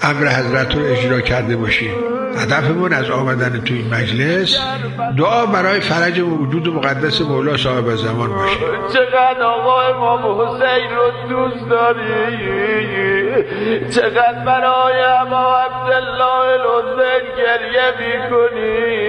امر حضرت رو اجرا کرده باشیم. هدفمون از آمدن تو این مجلس دعا برای فرج وجود مقدس مولا صاحب زمان باشه. چقدر آقا امام حسین رو دوست داری، چقدر برای اما عبدالله الحسین گریه میکنی،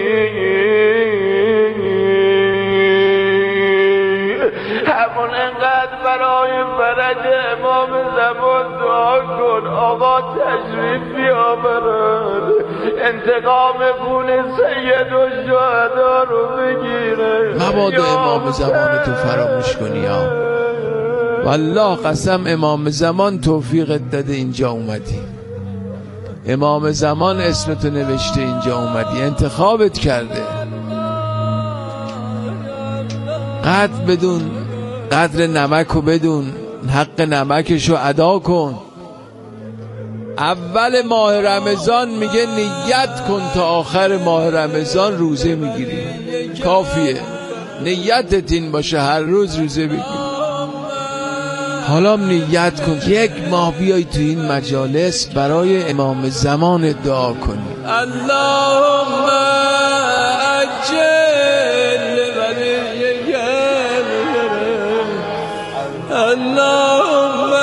همون انقدر برای فرج امام زمان دعا کن. آقا تشریف بیاورد، انتقام خون سید الشهدا رو بگیره. مبادا امام زمان تو فراموش کنی ها. والله قسم امام زمان توفیقت داده اینجا اومدی، امام زمان اسمتو نوشته اینجا اومدی، انتخابت کرده. قدر بدون، قدر نمکو بدون، حق نمکشو ادا کن. اول ماه رمضان میگه نیت کن تا آخر ماه رمضان روزه میگیری، کافیه نیتت این باشه هر روز روزه بگیری. حالا نیت کن یک ماه بیای تو این مجالس برای امام زمان دعا کنی. اللهم اجل ولیک، اللهم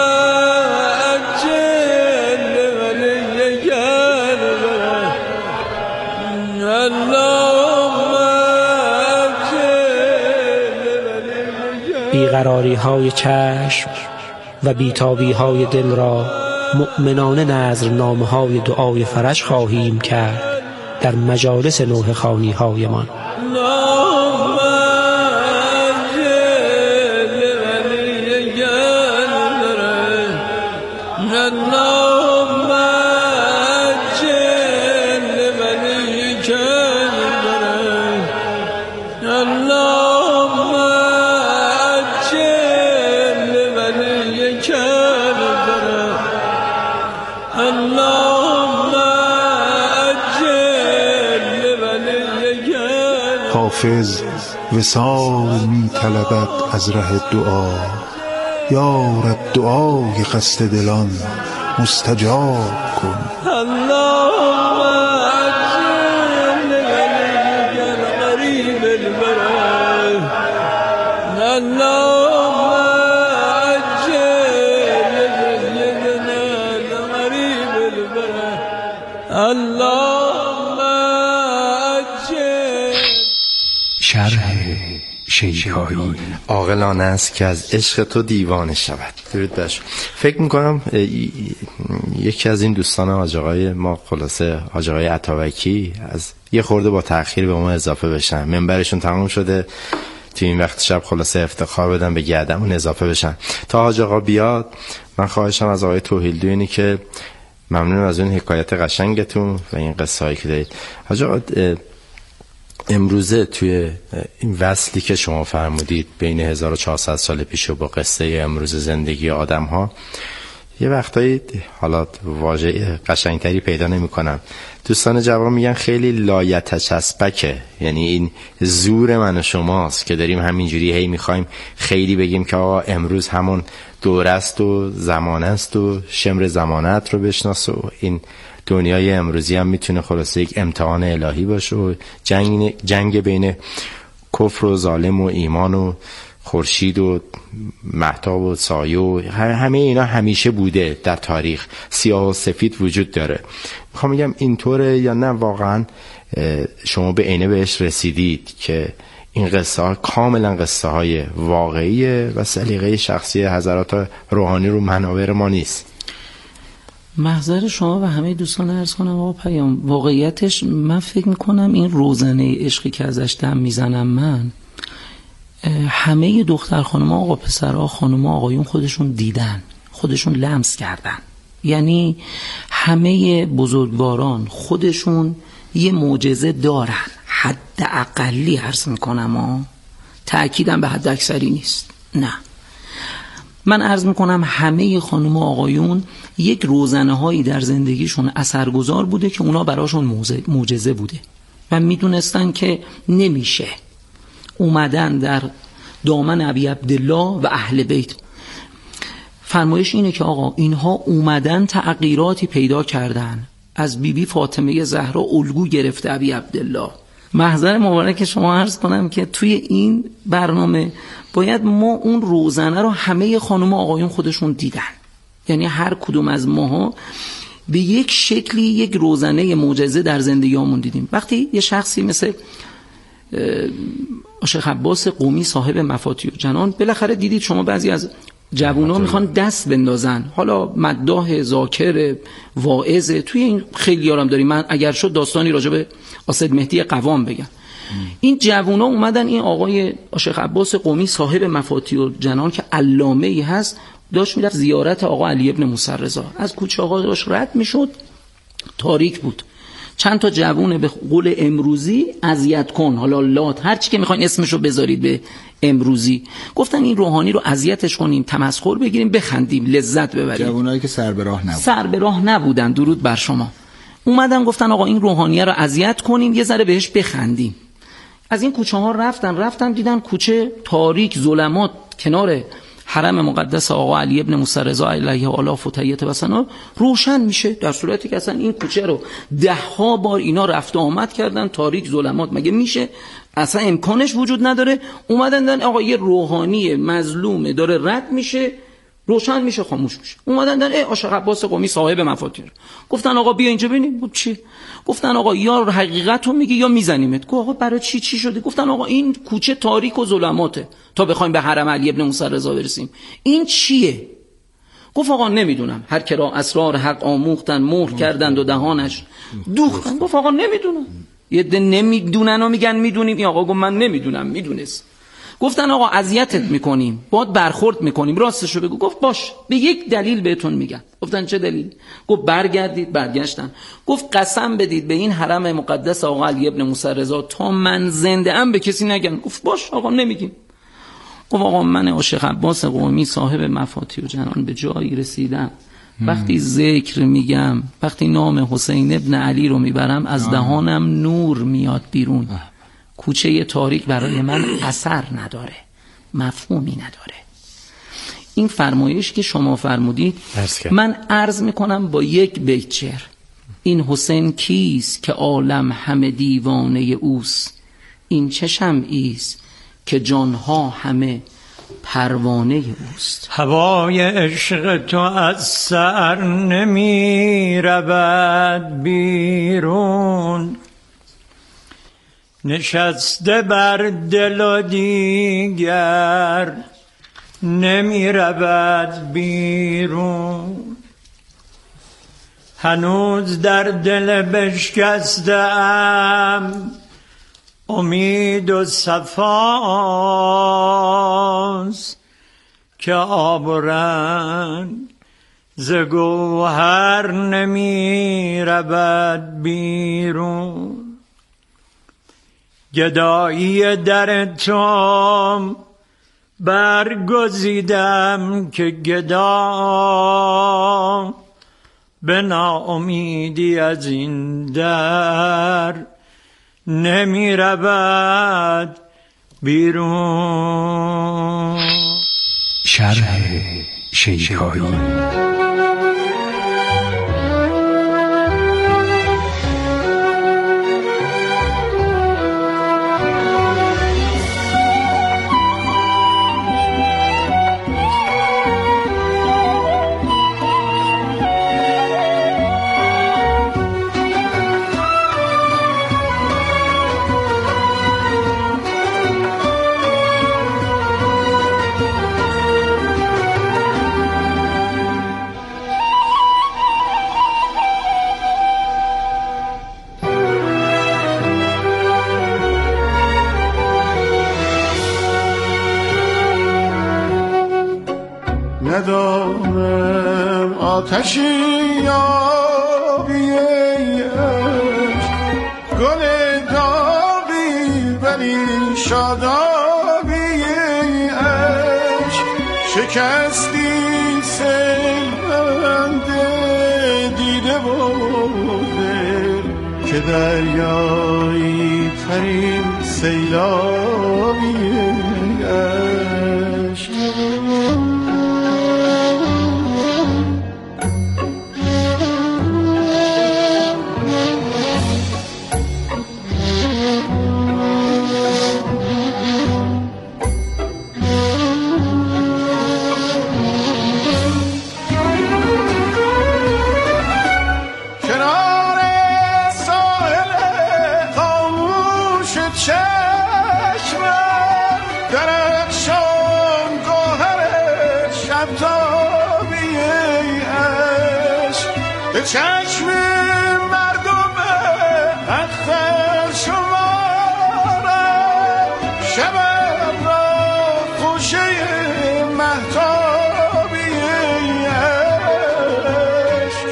اجل ولیک، اللهم اجل ولیک. بیقراری های چشم و بیتابی های دل را مؤمنانه نذرنامه های دعای فرج خواهیم کرد در مجالس نوحه خوانی های من. حافظ وصال می طلبد از ره دعا، یارب دعای قصد دلان مستجاب کن. اللهم اجل ولیک القریب البرر، اللهم اجل سیدنا القریب البرر، اللهم اجل. شرح شیخایی عاقلانه است که از عشق تو دیوانه شود. درود بر شما. فکر میکنم یکی از این دوستان حاج آقای ما، خلاصه حاج آقای عطاوکی، از یه خورده با تأخیر به ما اضافه بشن. منبرشون تمام شده، تو این وقت شب خلاصه افتخار بدن به گردمون اضافه بشن. تا حاج آقا بیاد من خواهشم از آقای توحیدی اینه که ممنون از اون حکایت قشنگتون و این قصه هایی که دارید. حاج آقا امروزه توی این وصلی که شما فرمودید بین 1400 سال پیش و با قصه امروز زندگی آدم ها، یه وقتایی حالا واژه قشنگتری پیدا نمی کنم. دوستان جوان میگن خیلی لایتچسبکه، یعنی این زور من و شماست که داریم همینجوری هی میخوایم خیلی بگیم که آقا امروز همون دوره است و زمانه است و شمر زمانت رو بشناس و این دنیای امروزی هم میتونه خلاصه یک امتحان الهی باشه و جنگ بین کفر و ظالم و ایمان و خورشید و مهتاب و سایه و همه اینا همیشه بوده در تاریخ، سیاه و سفید وجود داره. میخوام بگم اینطوره یا نه واقعا شما به عینه بهش رسیدید که این قصه ها کاملا قصه های واقعیه و سلیقه شخصی حضرات روحانی رو منابر ما نیست؟ محضر شما و همه دوستان عرض کنم آقا پیام، واقعیتش من فکر میکنم این روزنه عشقی که ازش دم میزنم من، همه دختر خانم آقا پسرها خانم آقایون خودشون دیدن، خودشون لمس کردن. یعنی همه بزرگواران خودشون یه معجزه دارن، حد اقلی عرض میکنم، تأکیدم به حد اکثری نیست. نه، من عرض میکنم همه خانم و آقایون یک روزنه هایی در زندگیشون اثرگذار بوده که اونا براشون معجزه بوده و میدونستن که نمیشه اومدن در دامن ابی عبدالله و اهل بیت. فرمایش اینه که آقا اینها اومدن تغییراتی پیدا کردن، از بیبی فاطمه زهرا الگو گرفته ابی عبدالله. محضر مبارک شما عرض کنم که توی این برنامه باید ما اون روزنه رو همه خانم آقایون خودشون دیدن، یعنی هر کدوم از ماها به یک شکلی یک روزنه معجزه در زندگیامون دیدیم. وقتی یه شخصی مثل شیخ عباس قمی صاحب مفاتیح الجنان، بالاخره دیدید شما بعضی از جوونا میخوان دست بندازن، حالا مداح، ذاکر، واعظ، توی این خیلی یارم داریم. من اگر شد داستانی راجع به اسد مهدی قوام بگم. این جوونا اومدن این آقای شیخ عباس قمی صاحب مفاتیح الجنان که علامه ای هست داشت میرفت زیارت آقا علی ابن موسی رضا، از کوچه آقا داشت رد میشد، تاریک بود، چند تا جوون به قول امروزی اذیت کن، حالا لات، هر چی که میخواین اسمشو بذارید به امروزی، گفتن این روحانی رو اذیتش کنیم، تمسخر بگیریم، بخندیم، لذت ببریم. جوونایی که سر به راه نبودن، درود بر شما، اومدن گفتن آقا این روحانیه رو اذیت کنیم، یه ذره بهش بخندیم. از این کوچه ها رفتن دیدن کوچه تاریک، ظلمات، کنار حرم مقدس آقا علی ابن موسی رضا علیه آلاف و تحیت و ثنا روشن میشه، در صورتی که اصلا این کوچه رو 10 بار اینا رفت و آمد کردن، تاریک، ظلمات، مگه میشه؟ اصلا امکانش وجود نداره. اومدن دن آقا یه روحانی مظلومه داره رد میشه، روشن میشه، خاموش میشه. اومدن دن شیخ عباس قمی صاحب مفاتیح، گفتن آقا بیا اینجا ببینیم. گفت چی؟ گفتن آقا یا حقیقت رو میگی یا میزنیمت. گفت آقا برای چی شده؟ گفتن آقا این کوچه تاریک و ظلماته تا بخوایم به حرم علی ابن موسی رضا برسیم. این چیه؟ گفت آقا نمیدونم، هر کی را اسرار حق آموختن مهر کردند و دهانش دوختن. گفت آقا نمیدونم. یه ده نمیدونن و میگن میدونیم. این آقا گفت من نمیدونم، میدونست. گفتن آقا اذیتت میکنیم، باید برخورد میکنیم، راستشو بگو. گفت باش، به یک دلیل بهتون میگن. گفتن چه دلیل؟ گفت برگردید. برگشتن. گفت قسم بدید به این حرم مقدس آقا علی ابن موسی رضا تا من زنده ام به کسی نگن. گفت باش آقا نمیگیم. گفت آقا من شیخ عباس قمی صاحب مفاتیح الجنان به جایی رسیدم وقتی ذکر میگم، وقتی نام حسین ابن علی رو میبرم از دهانم نور میاد بیرون. کوچه تاریک برای من اثر نداره، مفهومی نداره. این فرمایش که شما فرمودید من عرض میکنم با یک بیت شعر. این حسین کیست که عالم همه دیوانه اوست، این چه شمعیست که جانها همه پروانه اوست. هوای عشق تو از سر نمی رود بیرون، نشسته بر دل و دیگر نمی رود بیرون. هنوز در دل بشکسته ام امید و صفاست که آب و رنگ ز گوهر نمی رود بیرون. گدایی در تو برگزیدم که گدا به ناامیدی از این در نمی رود بیرون. شرح شیکایی. ندانم آتشی یابی عشق، گل داغی ولی شادابی عشق، شکستی سیلند دیده و دل که دریایی ترین سیلابی عشق. به چشم مردم اختر شمارم شبم را خوشه مهتابی عشق.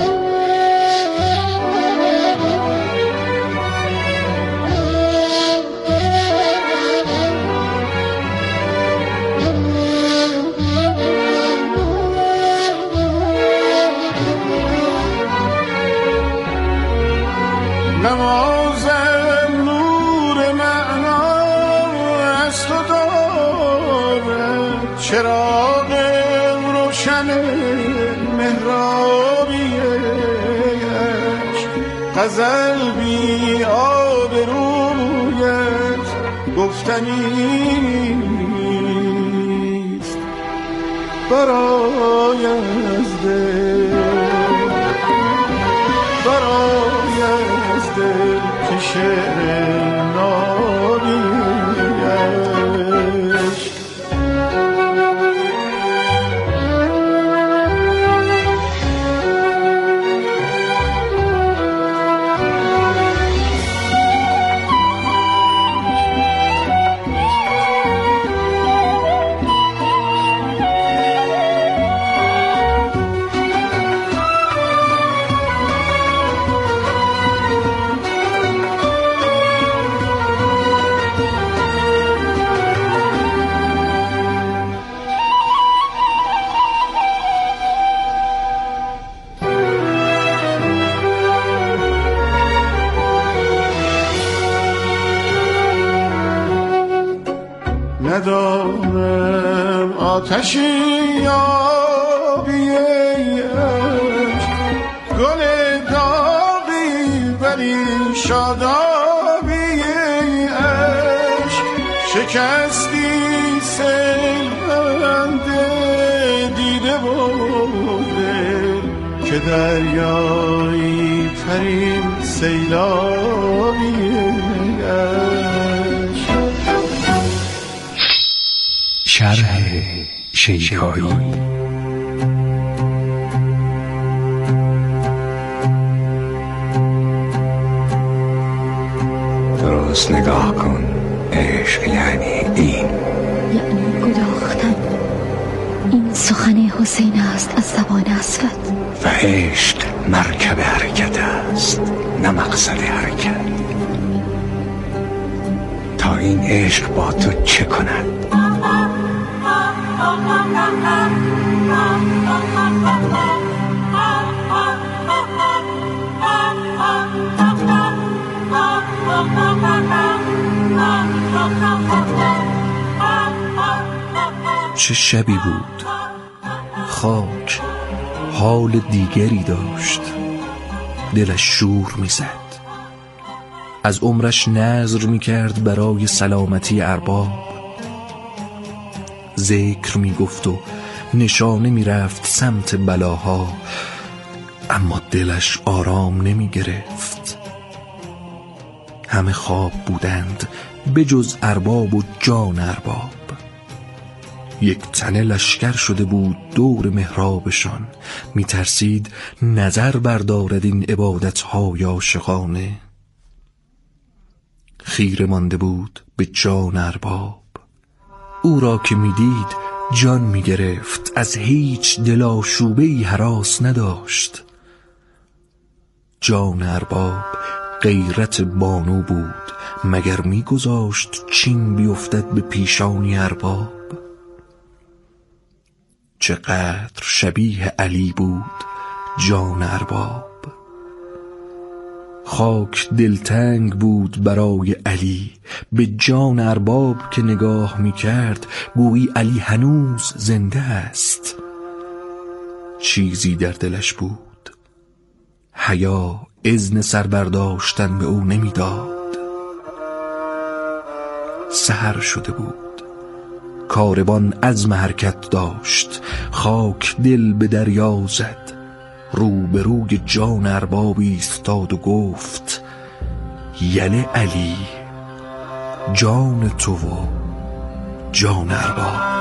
نمازم نور معنا از تو دارد، چراغ روشن مهرابی عشق. غزل بی آبرویت گفتنیست برای از دل، برای از دل که شعر نابی عشق. ندارم آتشی یابی عشق، گل داغی ولی شادابی عشق. شکستی سیل بنده دیده و دل که دریایی ترین سیلابی عشق. شرح شیکایی. درست نگاه کن، عشق یعنی این، یعنی گداختن. این سخن حسین است از زبان اسود. و عشق مرکب حرکت است نه مقصد حرکت. تا این عشق با تو چه کند؟ چه شبی بود، خاک حال دیگری داشت، دلش شور میزد، از عمرش نذر میکرد برای سلامتی ارباب، ذکر میگفت و نشانه میرفت سمت بلاها، اما دلش آرام نمیگرفت. همه خواب بودند بجز ارباب و جان ارباب. یک تنه لشکر شده بود دور محرابشان، میترسید نظر بردارد این عبادت‌های عاشقانه. خیره مانده بود به جان ارباب، او را که میدید جان میگرفت، از هیچ دلاشوبه‌ای هراس نداشت. جان ارباب غیرت بانو بود، مگر میگذاشت چین بیفتد به پیشانی ارباب. چقدر شبیه علی بود جان ارباب، خاک دلتنگ بود برای علی. به جان ارباب که نگاه میکرد گویی علی هنوز زنده است. چیزی در دلش بود، حیا اذن سر برداشتن به او نمیداد. سحر شده بود، کاروان عزم حرکت داشت، خاک دل به دریا زد، روبروی جان ارباب ایستاد و گفت یله علی، جان تو و جان ارباب.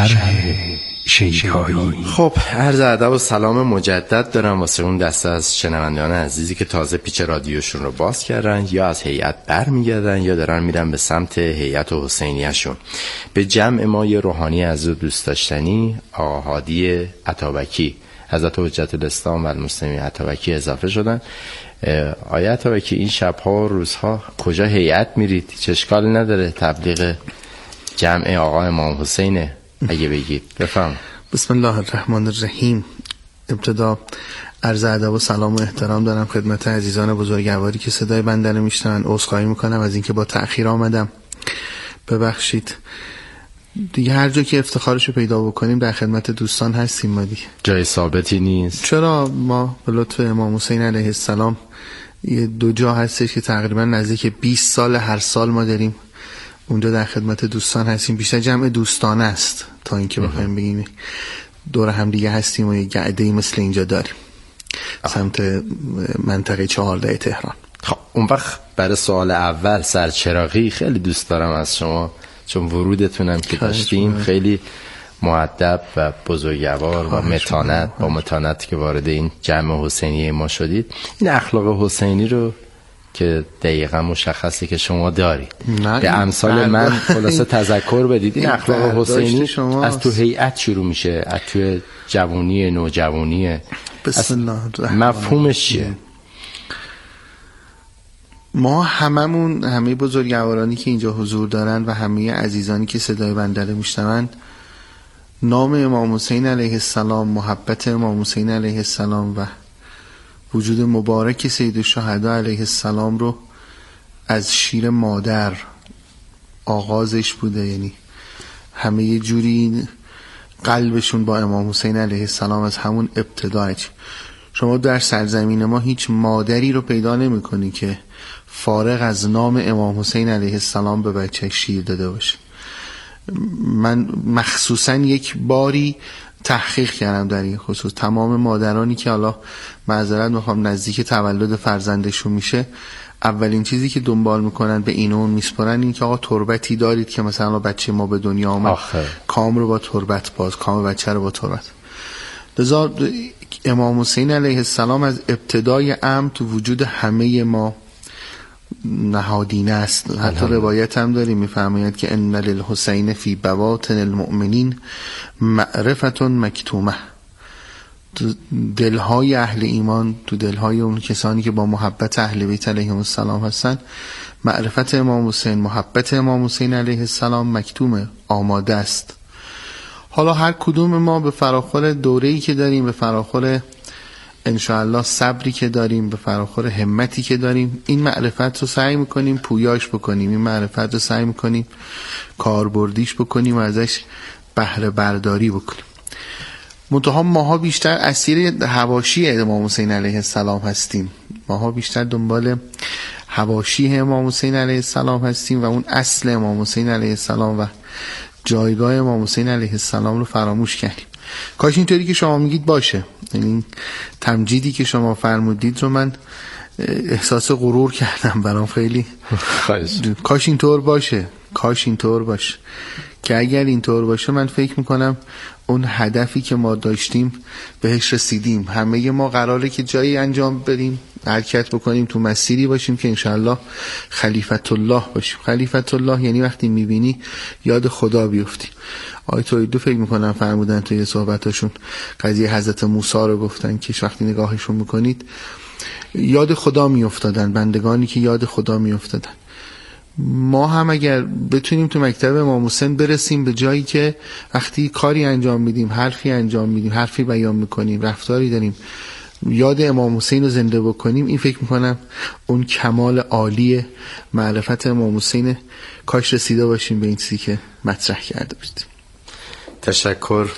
شرح شیکایی. خب عرض ادب و سلام مجدد دارم واسه اون دسته از شنوندگان عزیزی که تازه پیچ رادیوشون رو باز کردن یا از هیئت برمیگردن یا دارن میرن به سمت هیئت حسینیه‌شون. به جمع ما یه روحانی عزیز و دوست داشتنی آقا هادی عطابکی حضرت حجت الاسلام و المسلمین عطابکی اضافه شدن. آیا عطابکی این شب‌ها و روزها کجا هیئت میرید؟ چه اشکالی نداره تبلیغ جمع آقا امام حسینه اگه بگید بفهم. بسم الله الرحمن الرحیم. ابتدا عرض ادب و سلام و احترام دارم خدمت عزیزان بزرگواری که صدای بنده رو میشنون. عذرخواهی میکنم از اینکه با تأخیر آمدم، ببخشید. دیگه هر جا که افتخارشو پیدا بکنیم در خدمت دوستان هستیم. ما دیگه جای ثابتی نیست. چرا؟ ما به لطف امام حسین علیه السلام یه دو جا هستش که تقریبا نزدیک 20 سال هر سال ما داریم اونجا در خدمت دوستان هستیم. بیشتر جمع دوستانه است تا اینکه بخوایم بگیم دور هم دیگه هستیم و یه گعده‌ای مثل اینجا داریم سمت منطقه 14 تهران. خب اون وقت برای سوال اول سرچراغی خیلی دوست دارم از شما، چون ورودتونم که داشتیم خیلی مؤدب و بزرگوار و متانت با متانت که وارد این جمع حسینیه ما شدید. این اخلاق حسینی رو که دقیقا مشخصه که شما دارید به امثال من خلاصه تذکر بدید. این اخلاق حسینی از تو هیئت شروع میشه، از تو جوانی نوجوانی، بسم الله الرحمن مفهومش چیه؟ ما همه بزرگوارانی که اینجا حضور دارن و همه عزیزانی که صدای بنده رو میشنون، نام امام حسین علیه السلام، محبت امام حسین علیه السلام و وجود مبارک سید الشهدا علیه السلام رو از شیر مادر آغازش بوده. یعنی همه یه جوری قلبشون با امام حسین علیه السلام از همون ابتدایش. شما در سرزمین ما هیچ مادری رو پیدا نمی کنی که فارغ از نام امام حسین علیه السلام به بچه شیر داده باشه. من مخصوصا یک باری تحقیق کردم در این خصوص. تمام مادرانی که حالا معذرت میخوام نزدیک تولد فرزندشون میشه، اولین چیزی که دنبال میکنن به این اون میسپرن این که آقا تربتی دارید که مثلا بچه ما به دنیا آمد کام رو با تربت باز، کام بچه رو با تربت. لذا امام حسین علیه السلام از ابتدای امر تو وجود همه ما نهادینه است. حتی روایت هم داریم میفرماید که ان للحسین فی بواطن المؤمنین معرفت مکتومه. تو دلهای اهل ایمان، تو دلهای اون کسانی که با محبت اهل بیت علیهم السلام هستن، معرفت امام حسین، محبت امام حسین علیه السلام مکتومه، آماده است. حالا هر کدوم ما به فراخور دوره‌ای که داریم، به فراخور انشاءالله صبری که داریم، به فراخور همتی که داریم، این معرفت رو سعی میکنیم پویاش بکنیم، این معرفت رو سعی میکنیم کاربردیش بکنیم و ازش بهره برداری بکنیم. منتها ماها بیشتر اسیر حواشی امام حسین علیه السلام هستیم. ماها بیشتر دنبال حواشی امام حسین علیه السلام هستیم و اون اصل امام حسین علیه السلام و جایگاه امام حسین علیه السلام رو فراموش کردیم. کاش اینطوری که شما میگید باشه. یعنی تمجیدی که شما فرمودید رو من احساس غرور کردم، برام خیلی کاش اینطور باشه، کاش اینطور باشه. که اگر اینطور باشه من فکر میکنم اون هدفی که ما داشتیم بهش رسیدیم. همه ما قراره که جایی انجام بدیم، حرکت بکنیم، تو مسیری باشیم که انشاءالله خلیفت الله باشیم. خلیفت الله یعنی وقتی میبینی یاد خدا بیفتی. آیت دو فکر میکنم فرمودن توی صحبتاشون قضیه حضرت موسی رو گفتن که وقتی نگاهشون میکنید یاد خدا میافتادن، بندگانی که یاد خدا میافتادن. ما هم اگر بتونیم تو مکتب امام حسین برسیم به جایی که وقتی کاری انجام میدیم، حرفی انجام میدیم، حرفی بیان میکنیم، رفتاری داریم، یاد امام حسین رو زنده بکنیم، این فکر میکنم اون کمال عالی معرفت امام حسین. کاش رسیده باشیم به این چیزی که مطرح کرده بودیم. تشکر.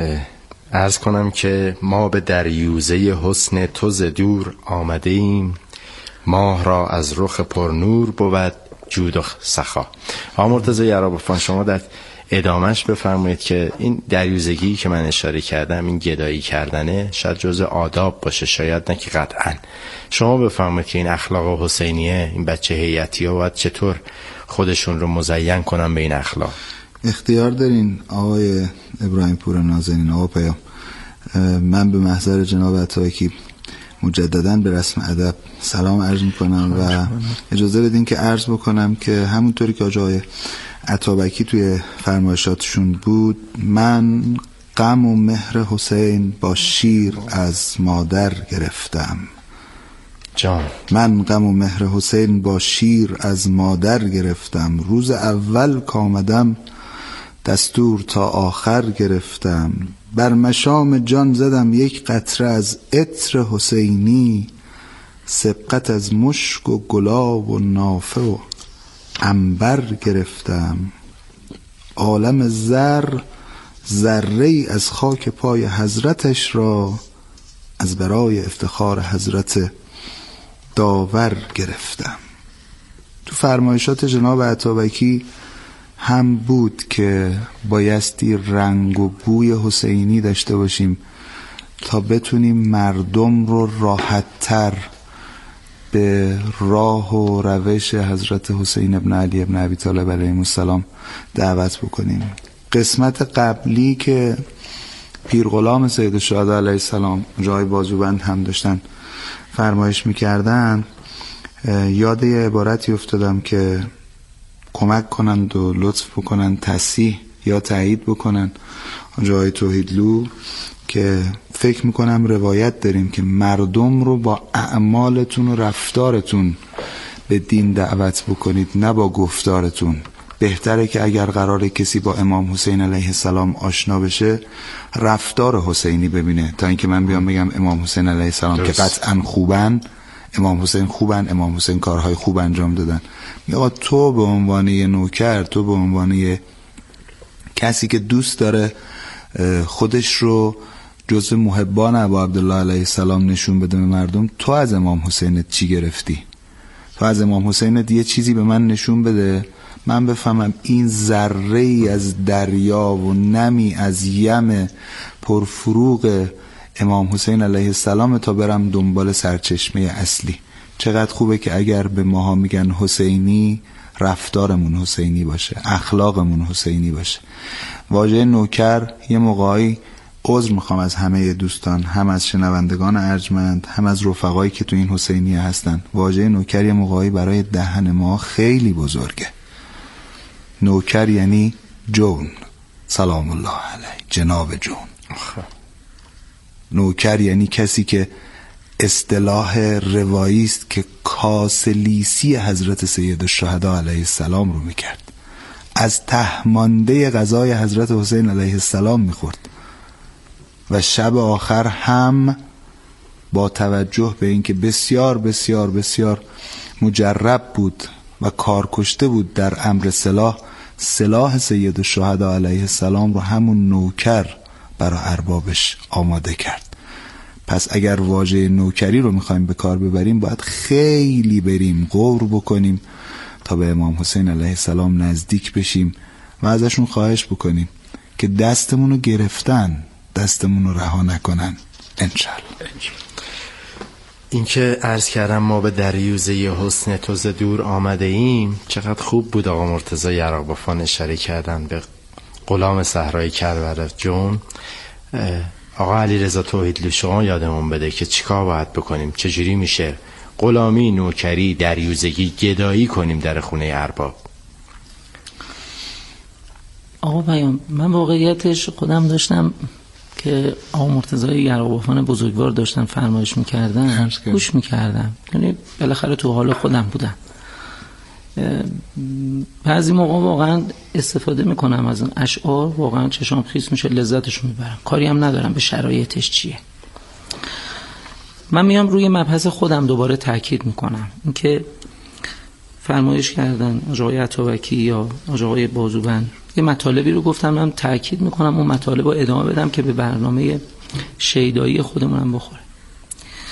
عرض کنم که ما به دریوزه حسن تو ز دور آمده ایم، ماه را از رخ پرنور بود جود و سخا. آقا مرتضی یرابفان شما در ادامهش بفرمایید که این دریوزگی که من اشاره کردم، این گدایی کردنه، شاید جزء آداب باشه، شاید نه که قطعا. شما بفرمایید که این اخلاق حسینیه، این بچه هیئتی‌ها باید چطور خودشون رو مزین کنن به این اخلاق؟ اختیار دارین آقای ابراهیم پور نازنین. آقا پیام، من به محضر جناب عطابکی مجدداً به رسم ادب سلام عرض میکنم و اجازه بدین که عرض بکنم که همونطوری که آقای عطابکی توی فرمایشاتشون بود، من غم و مهر حسین با شیر از مادر گرفتم. جان، من غم و مهر حسین با شیر از مادر گرفتم. روز اول کامدم دستور تا آخر گرفتم. بر مشام جان زدم یک قطره از عطر حسینی. سبقت از مشک و گلاب و نافه و عنبر گرفتم. عالم زر ذره‌ای از خاک پای حضرتش را از برای افتخار حضرت داور گرفتم. تو فرمایشات جناب عطابکی هم بود که بایستی رنگ و بوی حسینی داشته باشیم تا بتونیم مردم رو راحت‌تر به راه و روش حضرت حسین ابن علی ابن ابی طالب علیه السلام دعوت بکنیم. قسمت قبلی که پیر غلام سید الشهدا علیه السلام جای بازوبند هم داشتن فرمایش میکردن، یاد یه عبارتی افتادم که کمک کنند و لطف بکنند تصحیح یا تایید بکنن جای توحیدلو، که فکر میکنم روایت داریم که مردم رو با اعمالتون و رفتارتون به دین دعوت بکنید، نه با گفتارتون. بهتره که اگر قراره کسی با امام حسین علیه السلام آشنا بشه رفتار حسینی ببینه، تا اینکه من بیام بگم امام حسین علیه السلام که قطعا خوبن، امام حسین خوبن، امام حسین کارهای خوب انجام دادن. میگه تو به عنوان یه نوکر، تو به عنوان یه کسی که دوست داره خودش رو جزو محبان ابا عبدالله علیه السلام نشون بده به مردم، تو از امام حسینت چی گرفتی؟ تو از امام حسینت یه چیزی به من نشون بده من بفهمم این ذره‌ای از دریا و نمی از یم پرفروغ امام حسین علیه السلام تا برم دنبال سرچشمه اصلی. چقدر خوبه که اگر به ماها میگن حسینی، رفتارمون حسینی باشه، اخلاقمون حسینی باشه. واژه نوکر یه موقعی، عذر میخوام از همه دوستان، هم از شنوندگان ارجمند، هم از رفقایی که تو این حسینیه هستن، واژه نوکر یه موقعی برای دهن ما خیلی بزرگه. نوکر یعنی جون، سلام الله علیه، جناب جون. نوکر یعنی کسی که اصطلاح روایی است که کاسلیسی حضرت سید الشهدا علیه السلام رو میکرد، از تهمانده غذای حضرت حسین علیه السلام میخورد و شب آخر هم با توجه به اینکه بسیار بسیار بسیار مجرب بود و کارکشته بود در امر سلاح سید الشهدا علیه السلام رو همون نوکر برای اربابش آماده کرد. پس اگر واژه نوکری رو میخوایم به کار ببریم باید خیلی بریم غور بکنیم تا به امام حسین علیه السلام نزدیک بشیم و ازشون خواهش بکنیم که دستمون رو گرفتن، دستمون رو رها نکنن انشالله. این که عرض کردم ما به دریوزه حسن تو ز دور آمده ایم، چقدر خوب بود آقا مرتضی یراقبافان اشاره کردن به غلام صحرای کربلا جون. آقا علیرضا توحیدلو شما یادمون بده که چیکار باید بکنیم، چجوری میشه غلامی، نوکری، دریوزگی، گدایی کنیم در خونه ارباب؟ آقا پیام، من واقعیتش خودم داشتم که آقا مرتضی یراقبافان بزرگوار داشتن فرمایش میکردن، گوش میکردم، یعنی بالاخره تو حال خودم بودم. بعضی موقع واقعا استفاده میکنم از این اشعار، واقعا چشام خیس میشه، لذتش میبرم، کاری هم ندارم به شرایطش چیه. من میام روی مبحث خودم دوباره تاکید میکنم، اینکه فرمایش کردن آقای عطابکی یا آقای بازوبند یه مطالبی رو گفتم، من تاکید میکنم اون مطالب رو ادامه بدم که به برنامه شیدایی خودمونم بخوره.